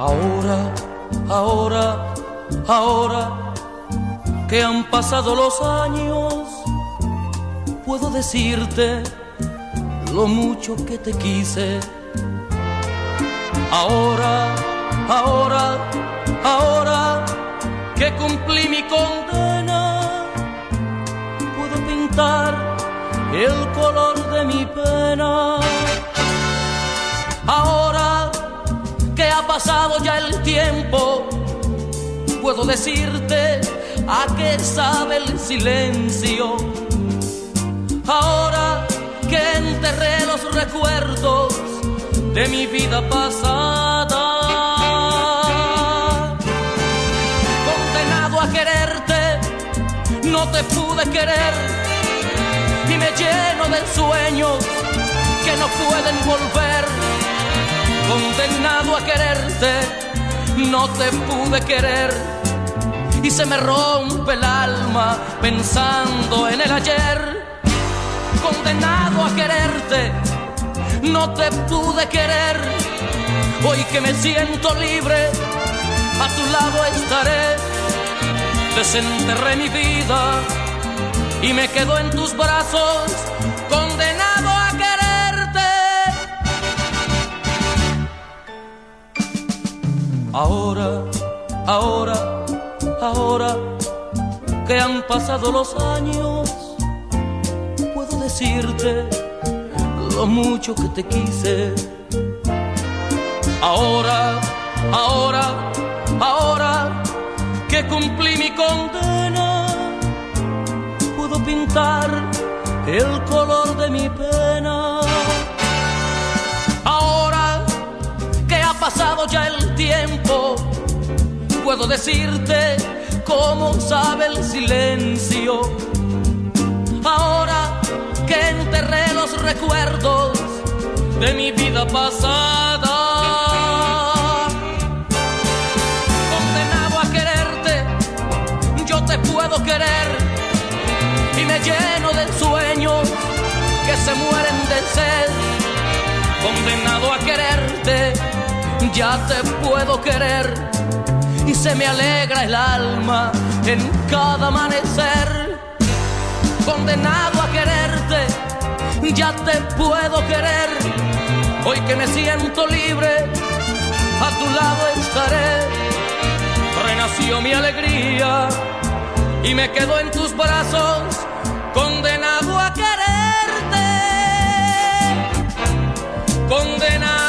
Ahora que han pasado los años, puedo decirte lo mucho que te quise. Ahora que cumplí mi condena, puedo pintar el color de mi pena. Ahora que ha pasado ya el tiempo, puedo decirte a qué sabe el silencio. Ahora que enterré los recuerdos de mi vida pasada, condenado a quererte, no te pude querer y me lleno de sueños que no pueden volver. Condenado a quererte, no te pude querer y se me rompe el alma pensando en el ayer. Condenado a quererte, no te pude querer. Hoy que me siento libre, a tu lado estaré. Desenterré mi vida y me quedo en tus brazos, condenado a quererte. Ahora que han pasado los años, puedo decirte lo mucho que te quise. Ahora que cumplí mi condena, puedo pintar el color de mi pena. Ahora que ha pasado ya el tiempo, puedo decirte cómo sabe el silencio. Ahora que enterré los recuerdos de mi vida pasada, condenado a quererte, yo te puedo querer y me lleno de sueños que se mueren de sed. Condenado a quererte, ya te puedo querer y se me alegra el alma en cada amanecer. Condenado a quererte, ya te puedo querer. Hoy que me siento libre, a tu lado estaré. Renació mi alegría y me quedo en tus brazos, condenado a quererte. Condenado